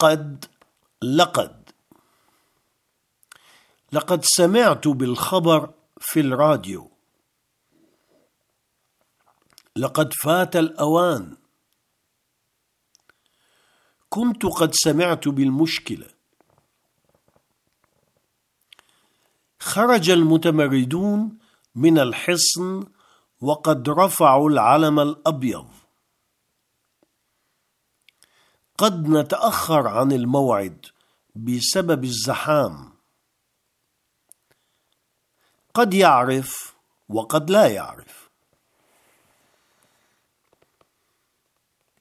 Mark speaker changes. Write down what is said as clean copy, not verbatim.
Speaker 1: لقد سمعت بالخبر في الراديو. لقد فات الأوان. كنت قد سمعت بالمشكلة. خرج المتمردون من الحصن وقد رفعوا العلم الأبيض. قد نتأخر عن الموعد بسبب الزحام. قد يعرف وقد لا يعرف.